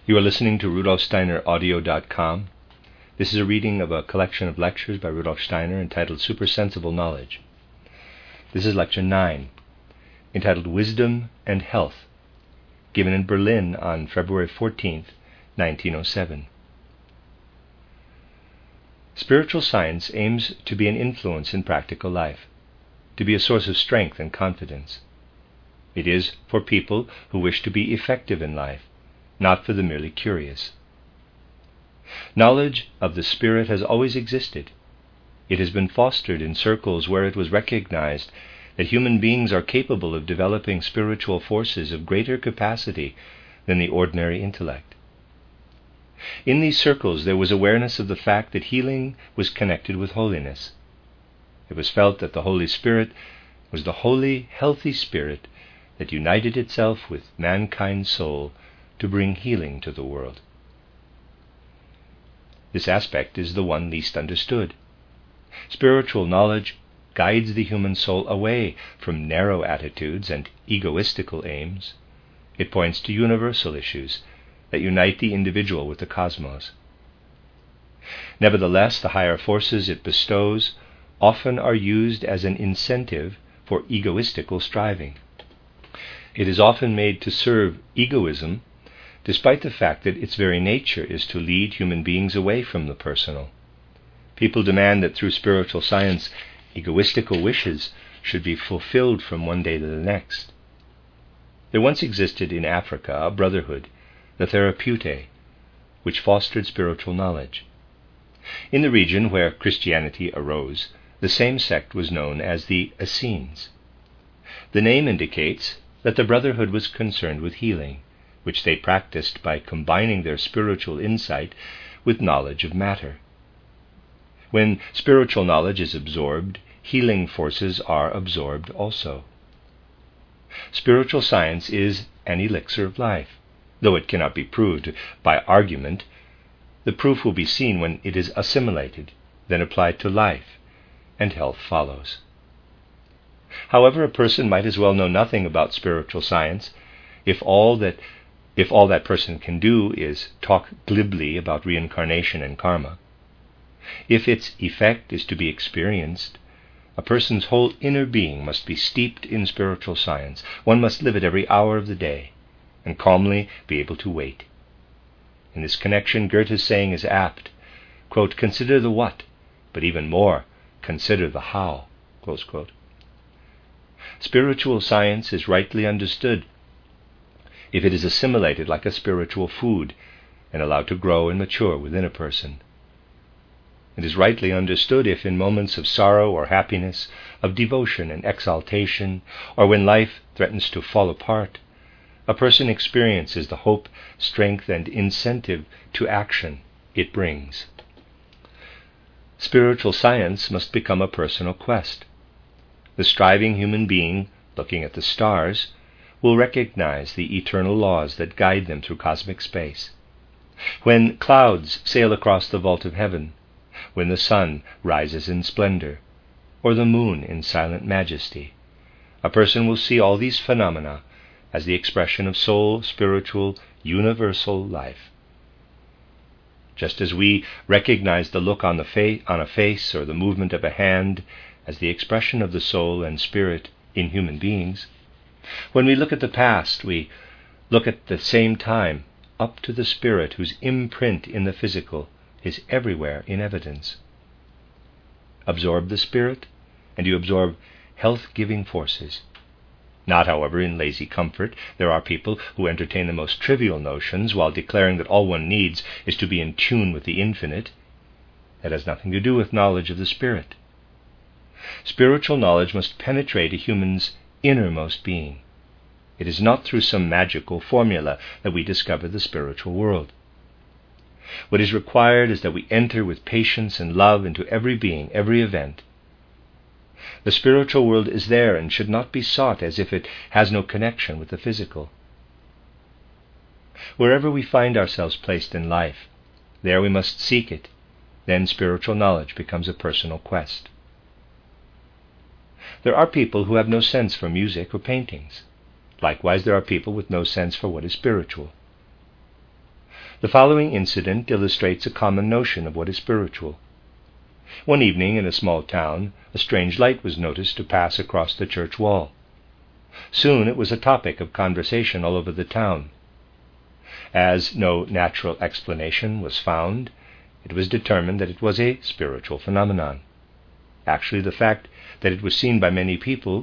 You are listening to rudolfsteineraudio.com. This is a reading of a collection of lectures by Rudolf Steiner entitled Supersensible Knowledge. This is Lecture 9, entitled Wisdom and Health, given in Berlin on February 14th, 1907. Spiritual science aims to be an influence in practical life, to be a source of strength and confidence. It is for people who wish to be effective in life, not for the merely curious. Knowledge of the Spirit has always existed. It has been fostered in circles where it was recognized that human beings are capable of developing spiritual forces of greater capacity than the ordinary intellect. In these circles there was awareness of the fact that healing was connected with holiness. It was felt that the Holy Spirit was the holy, healthy Spirit that united itself with mankind's soul to bring healing to the world. This aspect is the one least understood. Spiritual knowledge guides the human soul away from narrow attitudes and egoistical aims. It points to universal issues that unite the individual with the cosmos. Nevertheless, the higher forces it bestows often are used as an incentive for egoistical striving. It is often made to serve egoism, despite the fact that its very nature is to lead human beings away from the personal. People demand that through spiritual science, egoistical wishes should be fulfilled from one day to the next. There once existed in Africa a brotherhood, the Therapeutae, which fostered spiritual knowledge. In the region where Christianity arose, the same sect was known as the Essenes. The name indicates that the brotherhood was concerned with healing, which they practiced by combining their spiritual insight with knowledge of matter. When spiritual knowledge is absorbed, healing forces are absorbed also. Spiritual science is an elixir of life. Though it cannot be proved by argument, the proof will be seen when it is assimilated, then applied to life, and health follows. However, a person might as well know nothing about spiritual science if all that person can do is talk glibly about reincarnation and karma. If its effect is to be experienced, a person's whole inner being must be steeped in spiritual science. One must live it every hour of the day, and calmly be able to wait. In this connection, Goethe's saying is apt, quote, "Consider the what, but even more, consider the how," close quote. Spiritual science is rightly understood if it is assimilated like a spiritual food and allowed to grow and mature within a person. It is rightly understood if in moments of sorrow or happiness, of devotion and exaltation, or when life threatens to fall apart, a person experiences the hope, strength, and incentive to action it brings. Spiritual science must become a personal quest. The striving human being, looking at the stars, will recognize the eternal laws that guide them through cosmic space. When clouds sail across the vault of heaven, when the sun rises in splendor, or the moon in silent majesty, a person will see all these phenomena as the expression of soul, spiritual, universal life. Just as we recognize the look on a face or the movement of a hand as the expression of the soul and spirit in human beings, when we look at the past, we look at the same time up to the spirit whose imprint in the physical is everywhere in evidence. Absorb the spirit, and you absorb health-giving forces. Not, however, in lazy comfort. There are people who entertain the most trivial notions while declaring that all one needs is to be in tune with the infinite. That has nothing to do with knowledge of the spirit. Spiritual knowledge must penetrate a human's innermost being. It is not through some magical formula that we discover the spiritual world. What is required is that we enter with patience and love into every being, every event. The spiritual world is there and should not be sought as if it has no connection with the physical. Wherever we find ourselves placed in life, there we must seek it. Then spiritual knowledge becomes a personal quest. There are people who have no sense for music or paintings. Likewise, there are people with no sense for what is spiritual. The following incident illustrates a common notion of what is spiritual. One evening in a small town, a strange light was noticed to pass across the church wall. Soon it was a topic of conversation all over the town. As no natural explanation was found, it was determined that it was a spiritual phenomenon. Actually, the fact that it was seen by many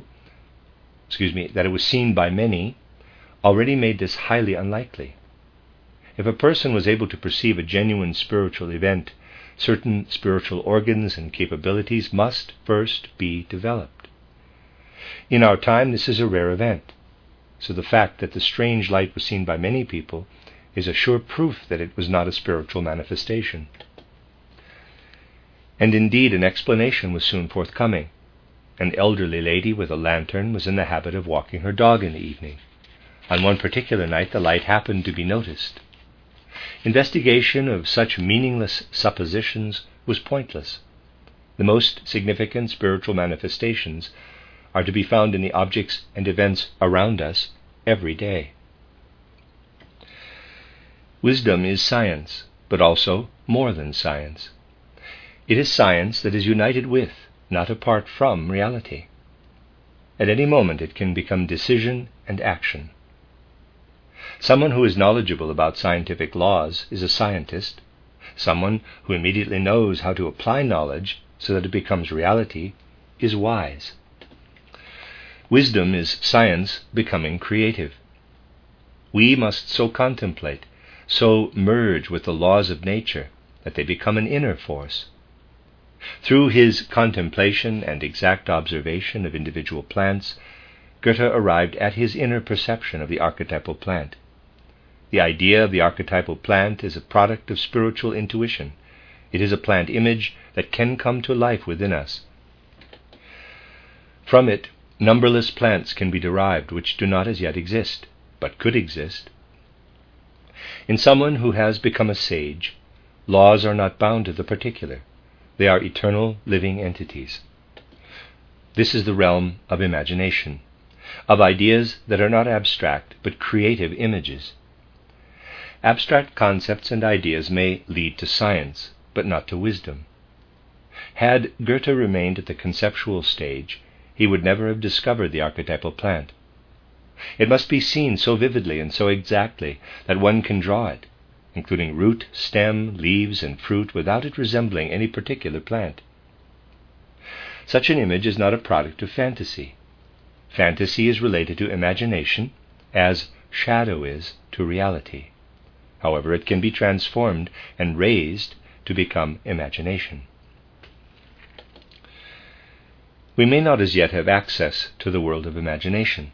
already made this highly unlikely. If a person was able to perceive a genuine spiritual event, certain spiritual organs and capabilities must first be developed. In our time, this is a rare event, so the fact that the strange light was seen by many people is a sure proof that it was not a spiritual manifestation. And indeed, an explanation was soon forthcoming. An elderly lady with a lantern was in the habit of walking her dog in the evening. On one particular night, the light happened to be noticed. Investigation of such meaningless suppositions was pointless. The most significant spiritual manifestations are to be found in the objects and events around us every day. Wisdom is science, but also more than science. It is science that is united with, not apart from, reality. At any moment it can become decision and action. Someone who is knowledgeable about scientific laws is a scientist. Someone who immediately knows how to apply knowledge so that it becomes reality is wise. Wisdom is science becoming creative. We must so contemplate, so merge with the laws of nature, that they become an inner force. Through his contemplation and exact observation of individual plants, Goethe arrived at his inner perception of the archetypal plant. The idea of the archetypal plant is a product of spiritual intuition. It is a plant image that can come to life within us. From it, numberless plants can be derived which do not as yet exist, but could exist. In someone who has become a sage, laws are not bound to the particular. They are eternal living entities. This is the realm of imagination, of ideas that are not abstract but creative images. Abstract concepts and ideas may lead to science, but not to wisdom. Had Goethe remained at the conceptual stage, he would never have discovered the archetypal plant. It must be seen so vividly and so exactly that one can draw it, including root, stem, leaves, and fruit, without it resembling any particular plant. Such an image is not a product of fantasy. Fantasy is related to imagination, as shadow is to reality. However, it can be transformed and raised to become imagination. We may not as yet have access to the world of imagination,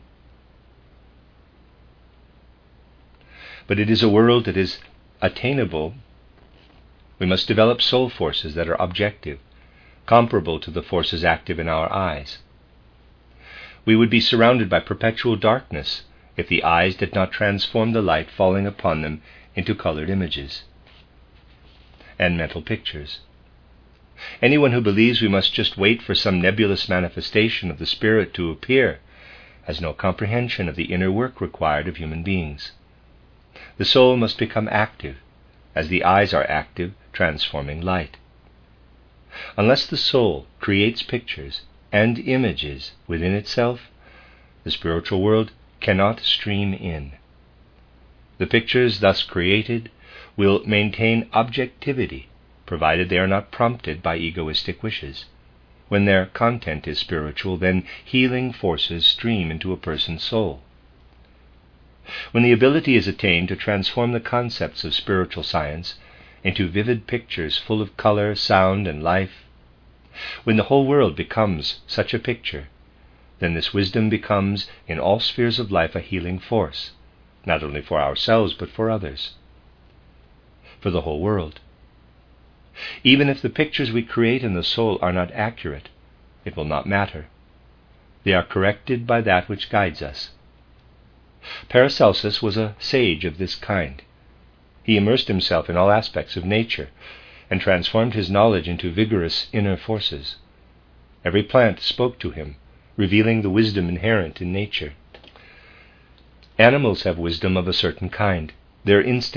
but it is a world that is attainable. We must develop soul forces that are objective, comparable to the forces active in our eyes. We would be surrounded by perpetual darkness if the eyes did not transform the light falling upon them into colored images and mental pictures. Anyone who believes we must just wait for some nebulous manifestation of the Spirit to appear has no comprehension of the inner work required of human beings. The soul must become active, as the eyes are active, transforming light. Unless the soul creates pictures and images within itself, the spiritual world cannot stream in. The pictures thus created will maintain objectivity, provided they are not prompted by egoistic wishes. When their content is spiritual, then healing forces stream into a person's soul. When the ability is attained to transform the concepts of spiritual science into vivid pictures full of color, sound, and life, when the whole world becomes such a picture, then this wisdom becomes, in all spheres of life, a healing force, not only for ourselves but for others, for the whole world. Even if the pictures we create in the soul are not accurate, it will not matter. They are corrected by that which guides us. Paracelsus was a sage of this kind. He immersed himself in all aspects of nature and transformed his knowledge into vigorous inner forces. Every plant spoke to him, revealing the wisdom inherent in nature. Animals have wisdom of a certain kind. Their instincts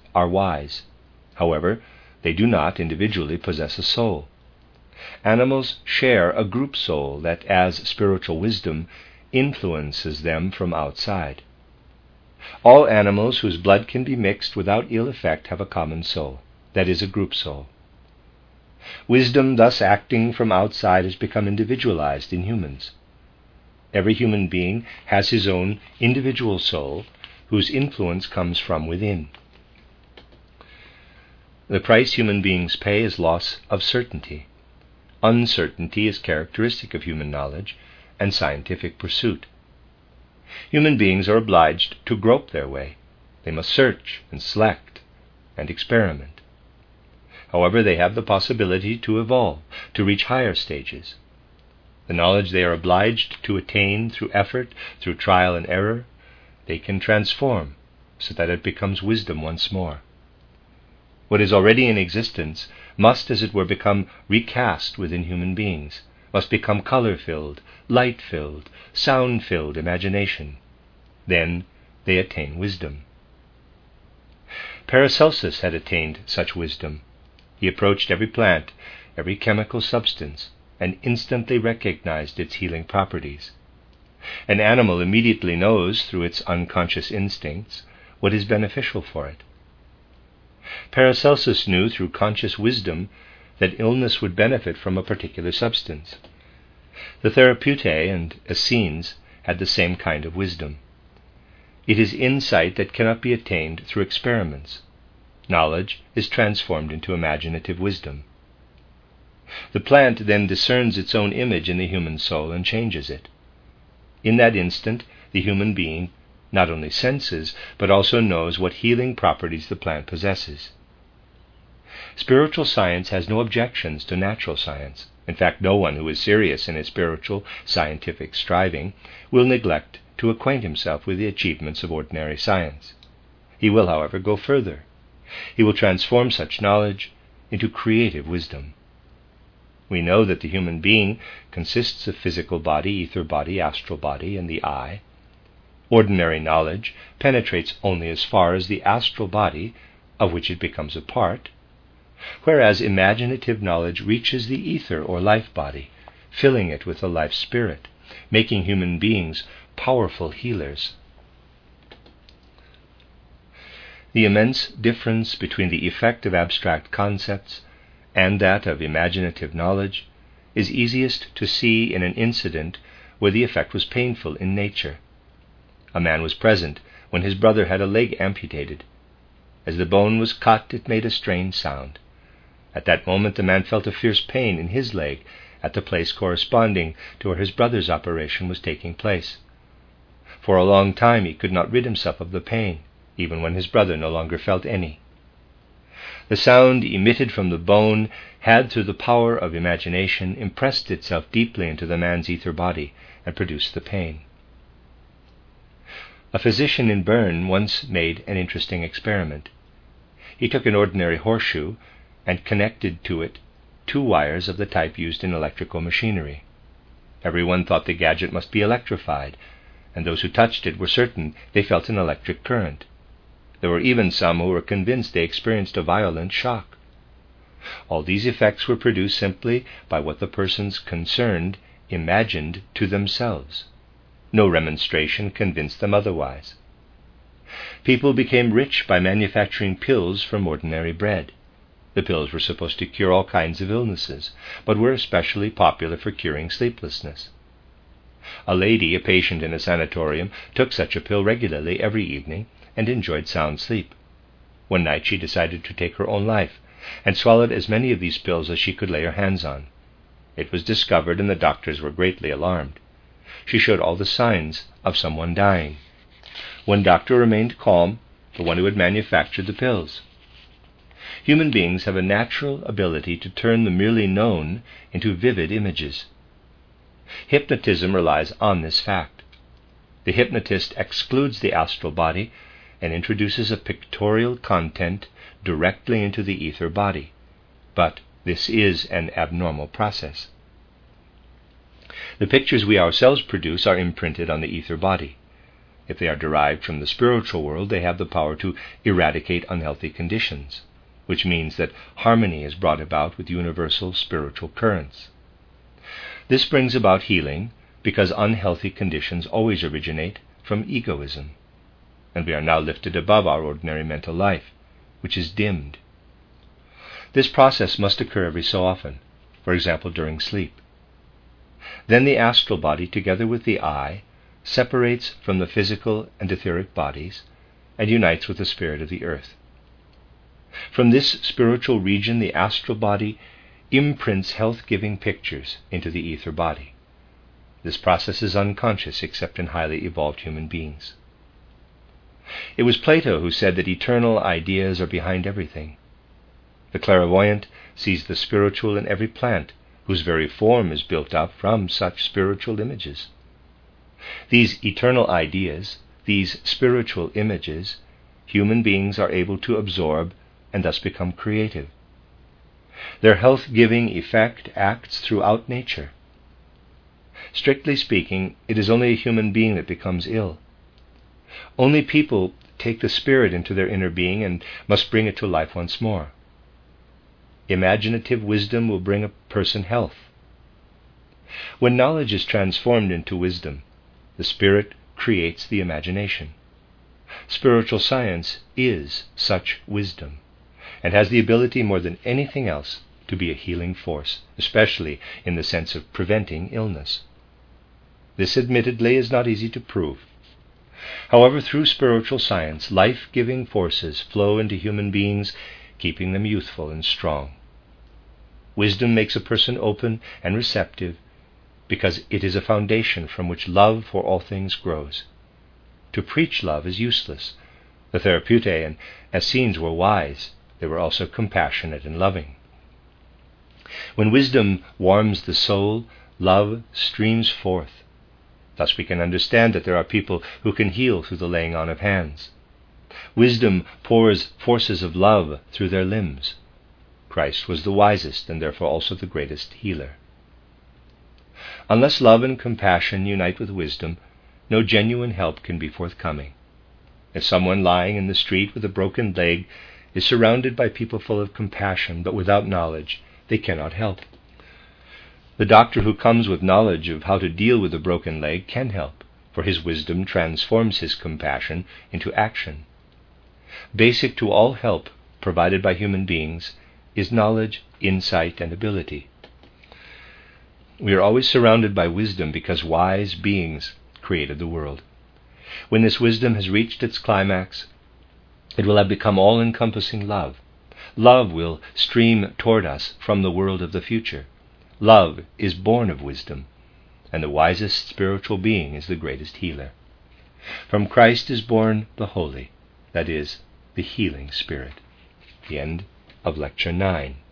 are wise. However, they do not individually possess a soul. Animals share a group soul that, as spiritual wisdom, influences them from outside. All animals whose blood can be mixed without ill effect have a common soul, that is, a group soul. Wisdom, thus acting from outside, has become individualized in humans. Every human being has his own individual soul, whose influence comes from within. The price human beings pay is loss of certainty. Uncertainty is characteristic of human knowledge and scientific pursuit. Human beings are obliged to grope their way. They must search and select and experiment. However, they have the possibility to evolve, to reach higher stages. The knowledge they are obliged to attain through effort, through trial and error, they can transform so that it becomes wisdom once more. What is already in existence must, as it were, become recast within human beings, must become color-filled, light-filled, sound-filled imagination. Then they attain wisdom. Paracelsus had attained such wisdom. He approached every plant, every chemical substance, and instantly recognized its healing properties. An animal immediately knows, through its unconscious instincts, what is beneficial for it. Paracelsus knew through conscious wisdom that illness would benefit from a particular substance. The Therapeutae and Essenes had the same kind of wisdom. It is insight that cannot be attained through experiments. Knowledge is transformed into imaginative wisdom. The plant then discerns its own image in the human soul and changes it. In that instant, the human being not only senses, but also knows what healing properties the plant possesses. Spiritual science has no objections to natural science. In fact, no one who is serious in his spiritual, scientific striving will neglect to acquaint himself with the achievements of ordinary science. He will, however, go further. He will transform such knowledge into creative wisdom. We know that the human being consists of physical body, ether body, astral body, and the eye. Ordinary knowledge penetrates only as far as the astral body, of which it becomes a part, whereas imaginative knowledge reaches the ether or life body, filling it with the life spirit, making human beings powerful healers. The immense difference between the effect of abstract concepts and that of imaginative knowledge is easiest to see in an incident where the effect was painful in nature. A man was present when his brother had a leg amputated. As the bone was cut, it made a strange sound. At that moment the man felt a fierce pain in his leg at the place corresponding to where his brother's operation was taking place. For a long time he could not rid himself of the pain, even when his brother no longer felt any. The sound emitted from the bone had, through the power of imagination, impressed itself deeply into the man's ether body and produced the pain. A physician in Bern once made an interesting experiment. He took an ordinary horseshoe and connected to it 2 wires of the type used in electrical machinery. Everyone thought the gadget must be electrified, and those who touched it were certain they felt an electric current. There were even some who were convinced they experienced a violent shock. All these effects were produced simply by what the persons concerned imagined to themselves. No remonstration convinced them otherwise. People became rich by manufacturing pills from ordinary bread. The pills were supposed to cure all kinds of illnesses, but were especially popular for curing sleeplessness. A lady, a patient in a sanatorium, took such a pill regularly every evening and enjoyed sound sleep. One night she decided to take her own life, and swallowed as many of these pills as she could lay her hands on. It was discovered, and the doctors were greatly alarmed. She showed all the signs of someone dying. One doctor remained calm, the one who had manufactured the pills. Human beings have a natural ability to turn the merely known into vivid images. Hypnotism relies on this fact. The hypnotist excludes the astral body and introduces a pictorial content directly into the ether body. But this is an abnormal process. The pictures we ourselves produce are imprinted on the ether body. If they are derived from the spiritual world, they have the power to eradicate unhealthy conditions, which means that harmony is brought about with universal spiritual currents. This brings about healing because unhealthy conditions always originate from egoism, and we are now lifted above our ordinary mental life, which is dimmed. This process must occur every so often, for example during sleep. Then the astral body, together with the eye, separates from the physical and etheric bodies and unites with the spirit of the earth. From this spiritual region, the astral body imprints health-giving pictures into the ether body. This process is unconscious except in highly evolved human beings. It was Plato who said that eternal ideas are behind everything. The clairvoyant sees the spiritual in every plant, whose very form is built up from such spiritual images. These eternal ideas, these spiritual images, human beings are able to absorb and thus become creative. Their health-giving effect acts throughout nature. Strictly speaking, it is only a human being that becomes ill. Only people take the spirit into their inner being and must bring it to life once more. Imaginative wisdom will bring a person health. When knowledge is transformed into wisdom, the spirit creates the imagination. Spiritual science is such wisdom, and has the ability more than anything else to be a healing force, especially in the sense of preventing illness. This admittedly is not easy to prove. However, through spiritual science, life-giving forces flow into human beings, keeping them youthful and strong. Wisdom makes a person open and receptive because it is a foundation from which love for all things grows. To preach love is useless. The Therapeutae and Essenes were wise. They were also compassionate and loving. When wisdom warms the soul, love streams forth. Thus we can understand that there are people who can heal through the laying on of hands. Wisdom pours forces of love through their limbs. Christ was the wisest and therefore also the greatest healer. Unless love and compassion unite with wisdom, no genuine help can be forthcoming. If someone lying in the street with a broken leg is surrounded by people full of compassion but without knowledge, they cannot help. The doctor who comes with knowledge of how to deal with a broken leg can help, for his wisdom transforms his compassion into action. Basic to all help provided by human beings is knowledge, insight, and ability. We are always surrounded by wisdom because wise beings created the world. When this wisdom has reached its climax, it will have become all-encompassing love. Love will stream toward us from the world of the future. Love is born of wisdom, and the wisest spiritual being is the greatest healer. From Christ is born the Holy, that is, the healing Spirit. The end of Lecture 9.